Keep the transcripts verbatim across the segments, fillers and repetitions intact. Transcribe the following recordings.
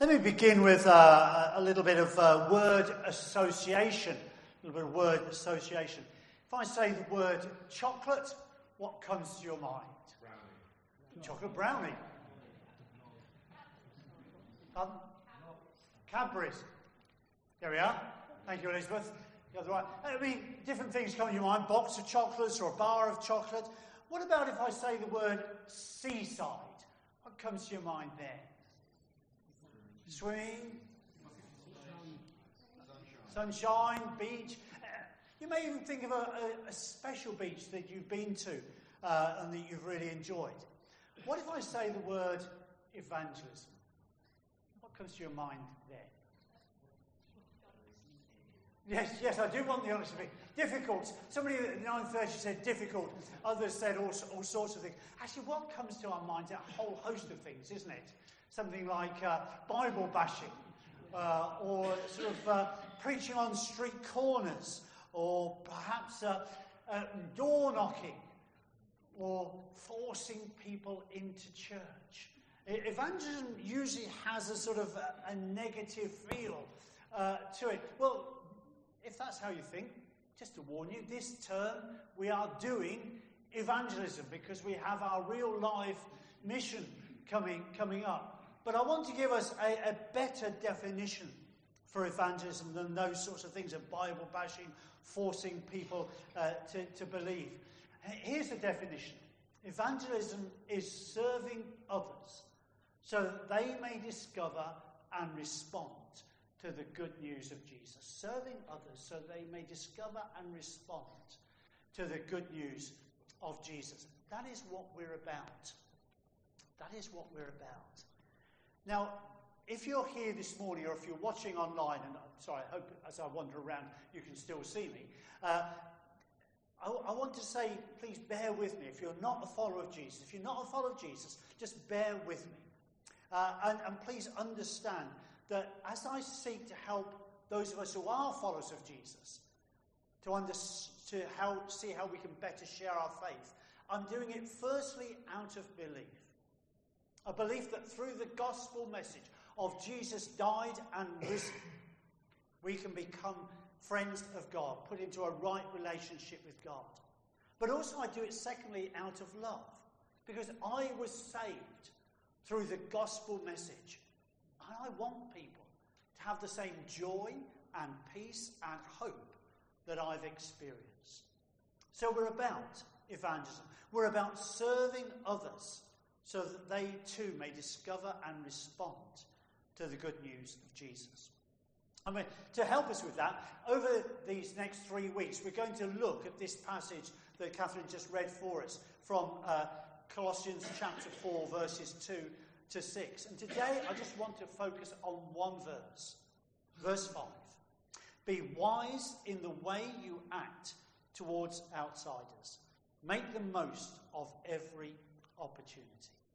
Let me begin with uh, a little bit of uh, word association. A little bit of word association. If I say the word chocolate, what comes to your mind? Brownie. Chocolate brownie. Pardon? Cadbury's. There we are. Thank you, Elizabeth. You got the right. I mean, different things come to your mind. Box of chocolates or a bar of chocolate. What about if I say the word seaside? What comes to your mind there? Swimming, sunshine, beach. Uh, you may even think of a, a, a special beach that you've been to uh, and that you've really enjoyed. What if I say the word evangelism? What comes to your mind there? Yes, yes, I do want the honesty. Difficult. Somebody at nine thirty said difficult. Others said all, all sorts of things. Actually, what comes to our minds is a whole host of things, isn't it? Something like uh, Bible bashing, uh, or sort of uh, preaching on street corners, or perhaps uh, uh, door knocking, or forcing people into church. Evangelism usually has a sort of a, a negative feel uh, to it. Well, if that's how you think, just to warn you, this term we are doing evangelism because we have our real life mission coming coming up. But I want to give us a, a better definition for evangelism than those sorts of things of Bible bashing, forcing people uh, to, to believe. Here's the definition. Evangelism is serving others so that they may discover and respond to the good news of Jesus. Serving others so they may discover and respond to the good news of Jesus. That is what we're about. That is what we're about. Now, if you're here this morning, or if you're watching online, and I'm sorry, I hope as I wander around you can still see me, uh, I, I want to say, please bear with me. If you're not a follower of Jesus, if you're not a follower of Jesus, just bear with me. Uh, and, and please understand that as I seek to help those of us who are followers of Jesus, to, under, to help see how we can better share our faith, I'm doing it firstly out of belief. A belief that through the gospel message of Jesus died and risen, we can become friends of God, put into a right relationship with God. But also I do it secondly out of love, because I was saved through the gospel message. And I want people to have the same joy and peace and hope that I've experienced. So we're about evangelism. We're about serving others so that they too may discover and respond to the good news of Jesus. I mean, to help us with that, over these next three weeks, we're going to look at this passage that Catherine just read for us from uh, Colossians chapter four, verses two to six. And today, I just want to focus on one verse, verse five. Be wise in the way you act towards outsiders. Make the most of every opportunity.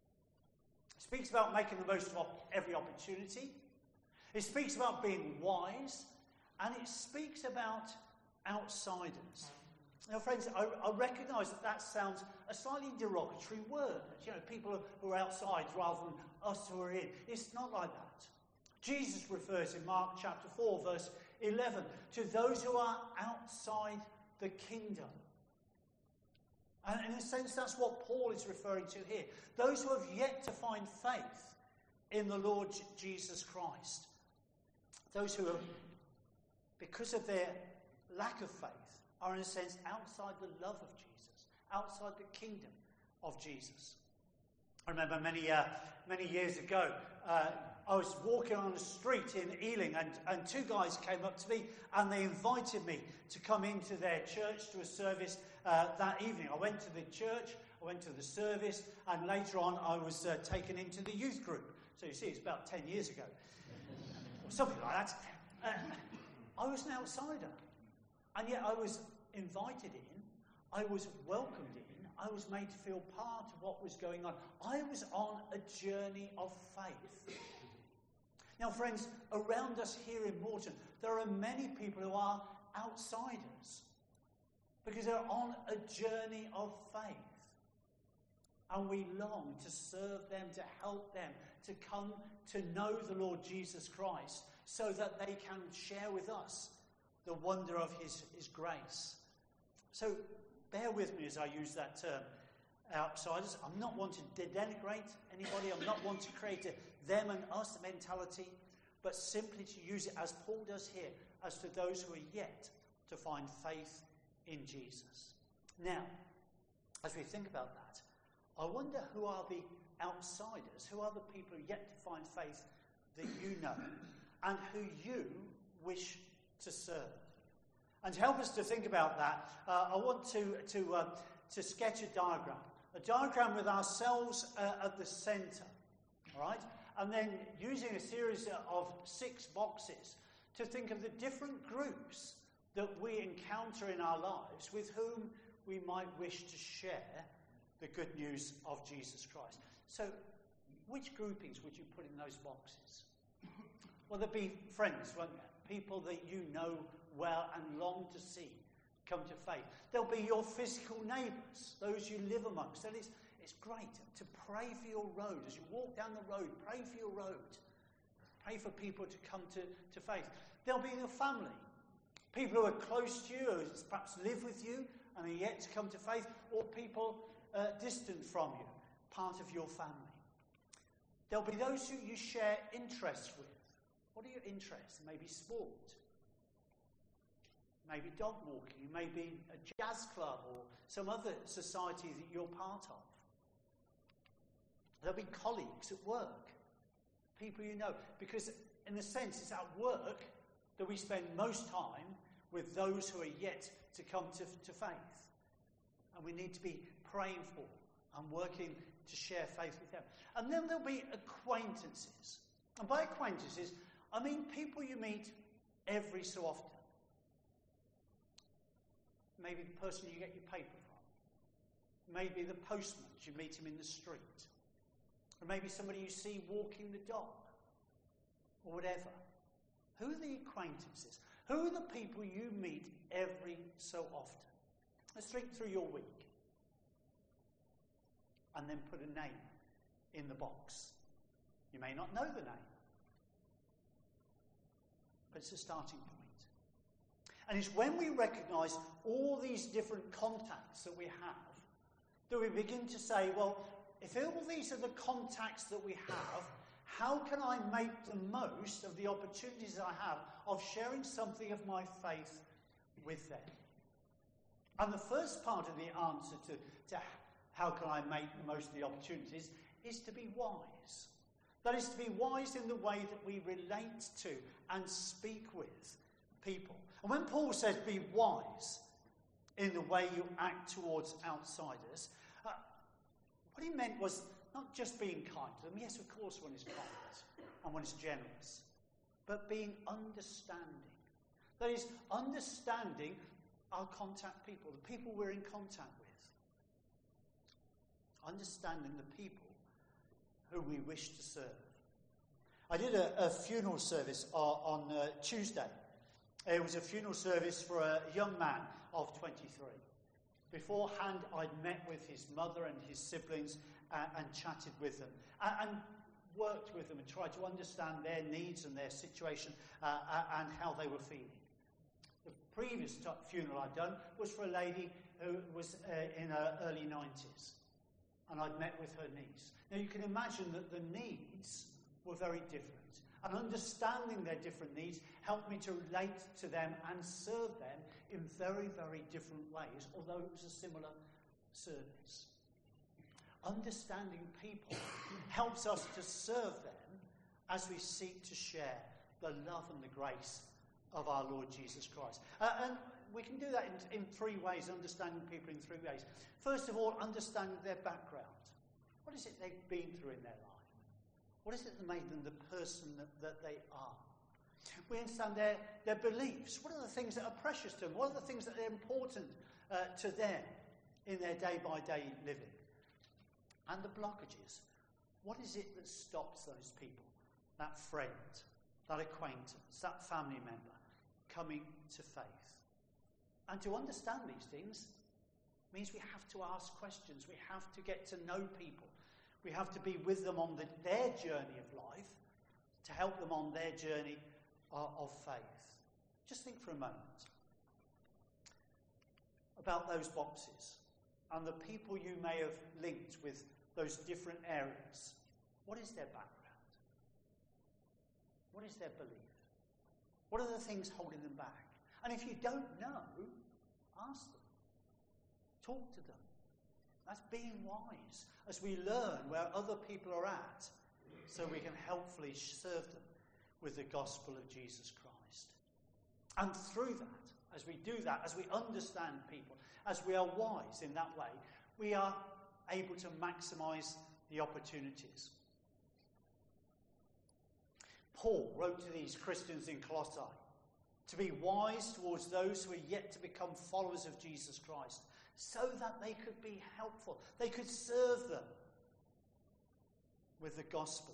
It speaks about making the most of every opportunity. It speaks about being wise, and it speaks about outsiders. Now, friends, I, I recognise that that sounds a slightly derogatory word. You know, people who are outside rather than us who are in. It's not like that. Jesus refers in Mark chapter four, verse eleven, to those who are outside the kingdom. And in a sense, that's what Paul is referring to here. Those who have yet to find faith in the Lord Jesus Christ. Those who have, because of their lack of faith, are in a sense outside the love of Jesus, outside the kingdom of Jesus. I remember many uh, many years ago, uh, I was walking on the street in Ealing, and, and two guys came up to me and they invited me to come into their church to a service uh, that evening. I went to the church, I went to the service, and later on I was uh, taken into the youth group. So you see, it's about ten years ago, or something like that. Uh, I was an outsider, and yet I was invited in, I was welcomed in, I was made to feel part of what was going on. I was on a journey of faith. Now, friends, around us here in Moreton, there are many people who are outsiders because they're on a journey of faith. And we long to serve them, to help them, to come to know the Lord Jesus Christ so that they can share with us the wonder of his, his grace. So bear with me as I use that term, outsiders. I'm not wanting to denigrate anybody. I'm not wanting to create a them and us mentality, but simply to use it as Paul does here, as to those who are yet to find faith in Jesus. Now, as we think about that, I wonder who are the outsiders, who are the people yet to find faith that you know, and who you wish to serve. And to help us to think about that, uh, I want to, to, uh, to sketch a diagram. A diagram with ourselves uh, at the centre, all right? And then using a series of six boxes to think of the different groups that we encounter in our lives with whom we might wish to share the good news of Jesus Christ. So, which groupings would you put in those boxes? Well, there'd be friends, won't there? People that you know well and long to see come to faith. There'll be your physical neighbours, those you live amongst. And it's, it's great to pray for your road. As you walk down the road, pray for your road. Pray for people to come to, to faith. There'll be your family. People who are close to you, who perhaps live with you and are yet to come to faith, or people uh, distant from you, part of your family. There'll be those who you share interests with. What are your interests? Maybe sport. Maybe dog walking. Maybe a jazz club or some other society that you're part of. There'll be colleagues at work. People you know. Because in a sense, it's at work that we spend most time with those who are yet to come to, to faith. And we need to be praying for and working to share faith with them. And then there'll be acquaintances. And by acquaintances, I mean people you meet every so often. Maybe the person you get your paper from. Maybe the postman, as you meet him in the street. Or maybe somebody you see walking the dog. Or whatever. Who are the acquaintances? Who are the people you meet every so often? Let's think through your week. And then put a name in the box. You may not know the name. But it's a starting point. And it's when we recognise all these different contacts that we have that we begin to say, well, if all these are the contacts that we have, how can I make the most of the opportunities I have of sharing something of my faith with them? And the first part of the answer to, to how can I make the most of the opportunities is to be wise. That is to be wise in the way that we relate to and speak with people. And when Paul says be wise in the way you act towards outsiders, uh, what he meant was not just being kind to them. Yes, of course one is kind and one is generous. But being understanding. That is, understanding our contact people, the people we're in contact with. Understanding the people who we wish to serve. I did a, a funeral service on, on uh, Tuesday. It was a funeral service for a young man of twenty-three. Beforehand, I'd met with his mother and his siblings uh, and chatted with them and, and worked with them and tried to understand their needs and their situation uh, and how they were feeling. The previous t- funeral I'd done was for a lady who was uh, in her early nineties. And I'd met with her niece. Now you can imagine that the needs were very different. And understanding their different needs helped me to relate to them and serve them in very, very different ways, although it was a similar service. Understanding people helps us to serve them as we seek to share the love and the grace of our Lord Jesus Christ. Uh, and we can do that in, in three ways, understanding people in three ways. First of all, understanding their background. What is it they've been through in their life? What is it that made them the person that, that they are? We understand their, their beliefs. What are the things that are precious to them? What are the things that are important uh, to them in their day-by-day living? And the blockages. What is it that stops those people, that friend, that acquaintance, that family member, coming to faith? And to understand these things means we have to ask questions. We have to get to know people. We have to be with them on the, their journey of life, to help them on their journey uh, of faith. Just think for a moment about those boxes and the people you may have linked with those different areas. What is their background? What is their belief? What are the things holding them back? And if you don't know, ask them. Talk to them. That's being wise as we learn where other people are at, so we can helpfully serve them with the gospel of Jesus Christ. And through that, as we do that, as we understand people, as we are wise in that way, we are able to maximize the opportunities. Paul wrote to these Christians in Colossae to be wise towards those who are yet to become followers of Jesus Christ, so that they could be helpful. They could serve them with the gospel.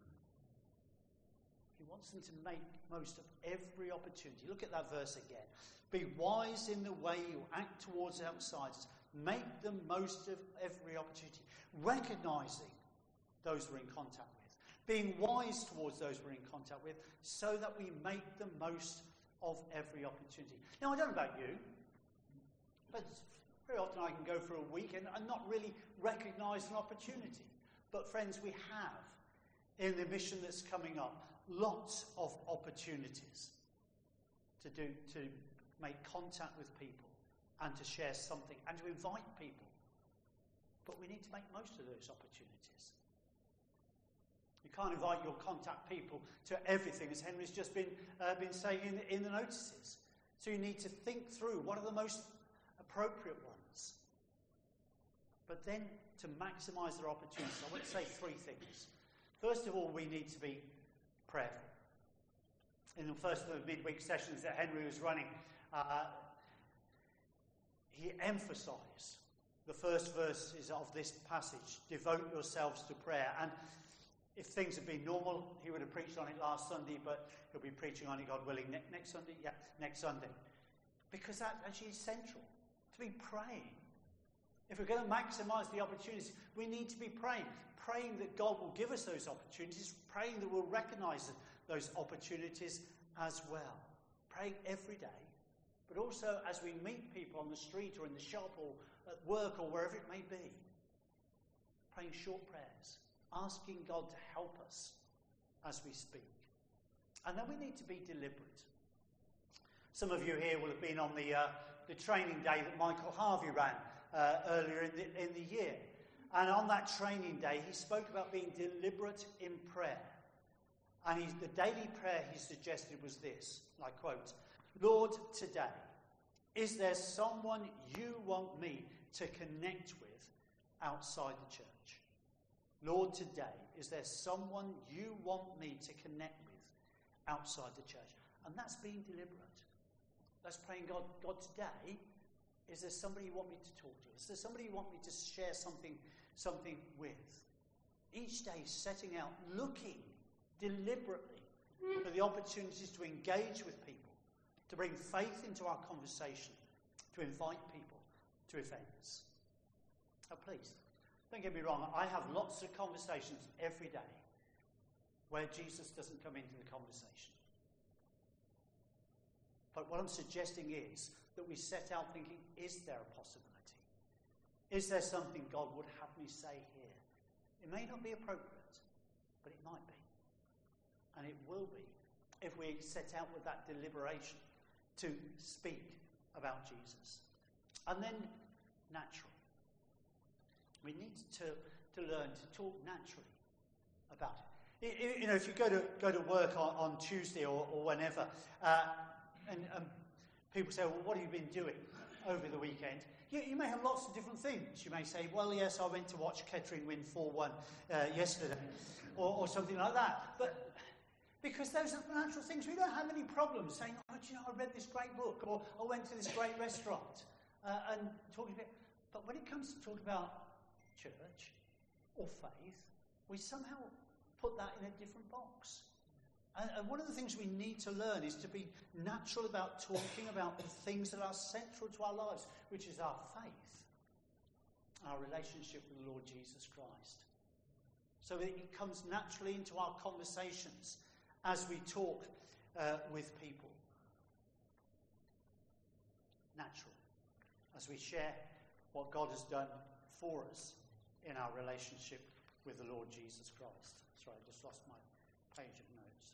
He wants them to make most of every opportunity. Look at that verse again. Be wise in the way you act towards outsiders. Make the most of every opportunity. Recognizing those we're in contact with. Being wise towards those we're in contact with, so that we make the most of every opportunity. Now, I don't know about you, but very often I can go for a week and, and not really recognise an opportunity. But friends, we have, in the mission that's coming up, lots of opportunities to do, to make contact with people and to share something and to invite people. But we need to make most of those opportunities. You can't invite your contact people to everything, as Henry's just been uh, been saying in, in the notices. So you need to think through what are the most appropriate ones. But then to maximise their opportunities, I want to say three things. First of all, we need to be prayerful. In the first of the midweek sessions that Henry was running, uh, he emphasised the first verses of this passage, devote yourselves to prayer. And if things had been normal, he would have preached on it last Sunday, but he'll be preaching on it, God willing, ne- next Sunday? Yeah, next Sunday. Because that actually is central, to be praying. If we're going to maximise the opportunities, we need to be praying. Praying that God will give us those opportunities, praying that we'll recognise those opportunities as well. Praying every day, but also as we meet people on the street or in the shop or at work or wherever it may be. Praying short prayers, asking God to help us as we speak. And then we need to be deliberate. Some of you here will have been on the, uh, the training day that Michael Harvey ran uh, earlier in the, in the year. And on that training day, he spoke about being deliberate in prayer. And he, the daily prayer he suggested was this, and I quote, Lord, today, is there someone you want me to connect with outside the church? Lord, today, is there someone you want me to connect with outside the church? And that's being deliberate. That's praying, God, God, today, is there somebody you want me to talk to? Is there somebody you want me to share something, something with? Each day setting out, looking deliberately for the opportunities to engage with people, to bring faith into our conversation, to invite people to events. Now please, don't get me wrong, I have lots of conversations every day where Jesus doesn't come into the conversation. But what I'm suggesting is that we set out thinking, is there a possibility? Is there something God would have me say here? It may not be appropriate, but it might be. And it will be if we set out with that deliberation to speak about Jesus. And then, natural. We need to, to learn to talk naturally about it. You, you know, if you go to go to work on, on Tuesday or, or whenever, uh, and um, people say, well, what have you been doing over the weekend? You, you may have lots of different things. You may say, well, yes, I went to watch Kettering win four one uh, yesterday, or, or something like that. But because those are the natural things. We don't have any problems saying, oh, do you know, I read this great book, or I went to this great restaurant, uh, and talking about. But when it comes to talking about church or faith, we somehow put that in a different box. And, and one of the things we need to learn is to be natural about talking about the things that are central to our lives, which is our faith, our relationship with the Lord Jesus Christ. so that it comes naturally into our conversations as we talk uh, with people. Natural. As we share what God has done for us in our relationship with the Lord Jesus Christ. Sorry, I just lost my page of notes.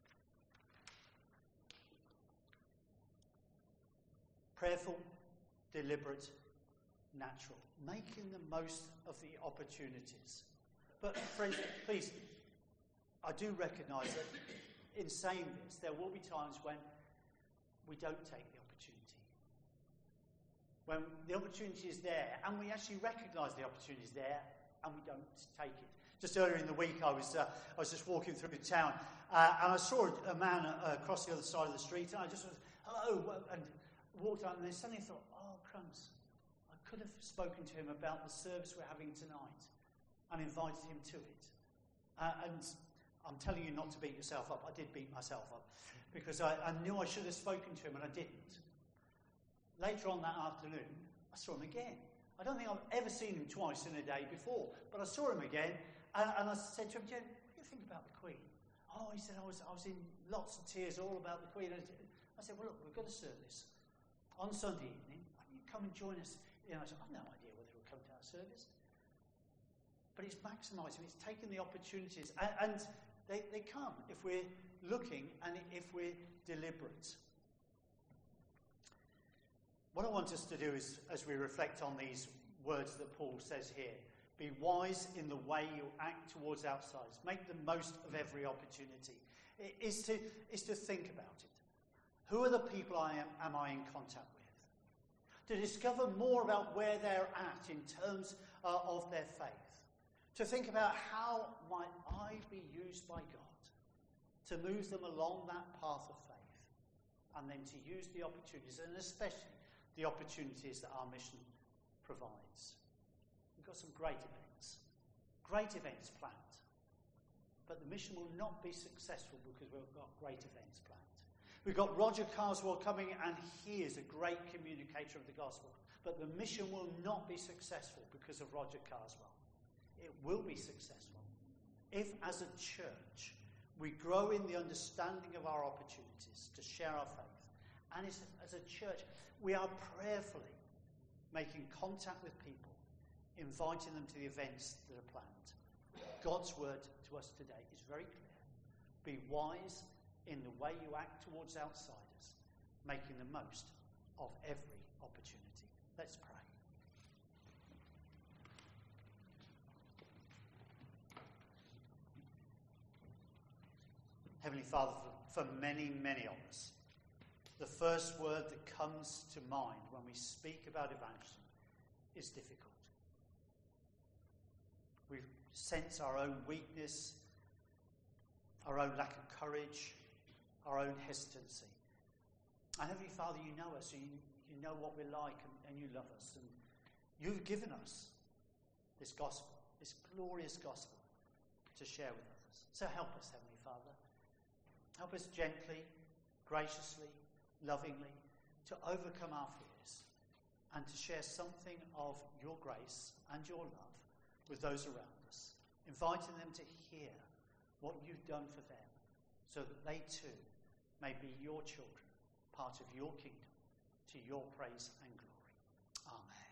Prayerful, deliberate, natural. Making the most of the opportunities. But friends, please, I do recognise that in saying this, there will be times when we don't take the opportunity. When the opportunity is there, and we actually recognise the opportunity is there, and we don't take it. Just earlier in the week, I was uh, I was just walking through the town, uh, and I saw a man uh, across the other side of the street, and I just went, hello, and walked out, and then suddenly thought, oh, crumbs, I could have spoken to him about the service we're having tonight and invited him to it. Uh, and I'm telling you not to beat yourself up. I did beat myself up because I, I knew I should have spoken to him and I didn't. Later on that afternoon, I saw him again. I don't think I've ever seen him twice in a day before, but I saw him again and, and I said to him, Jen, what do you think about the Queen? Oh, he said, I was, I was in lots of tears all about the Queen. And I said, well, look, we've got a service on Sunday evening. Why don't you come and join us? You know, I said, I've no idea whether he'll come to our service. But it's maximising, it's taking the opportunities. And, and they, they come if we're looking and if we're deliberate. What I want us to do is, as we reflect on these words that Paul says here, be wise in the way you act towards outsiders. Make the most of every opportunity. It is to, is to think about it. Who are the people I am, am I in contact with? To discover more about where they're at in terms uh, of their faith. To think about how might I be used by God to move them along that path of faith. And then to use the opportunities, and especially the opportunities that our mission provides. We've got some great events. Great events planned. But the mission will not be successful because we've got great events planned. We've got Roger Carswell coming, and he is a great communicator of the gospel. But the mission will not be successful because of Roger Carswell. It will be successful if, as a church, we grow in the understanding of our opportunities to share our faith. And as a, as a church, we are prayerfully making contact with people, inviting them to the events that are planned. God's word to us today is very clear. Be wise in the way you act towards outsiders, making the most of every opportunity. Let's pray. Heavenly Father, for, for many, many of us, the first word that comes to mind when we speak about evangelism is difficult. We sense our own weakness, our own lack of courage, our own hesitancy. And Heavenly Father, you know us, you, you know what we're like, and, and you love us. And you've given us this gospel, this glorious gospel, to share with others. So help us, Heavenly Father. Help us gently, graciously, lovingly, to overcome our fears and to share something of your grace and your love with those around us, inviting them to hear what you've done for them so that they too may be your children, part of your kingdom, to your praise and glory. Amen.